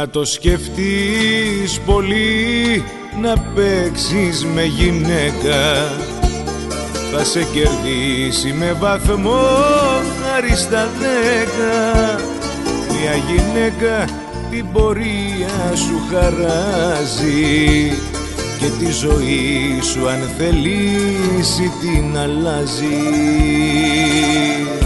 Να το σκεφτείς πολύ, να παίξεις με γυναίκα, θα σε κερδίσει με βαθμό χάρη στα 10. Μια γυναίκα την πορεία σου χαράζει και τη ζωή σου αν θελήσει την αλλάζει.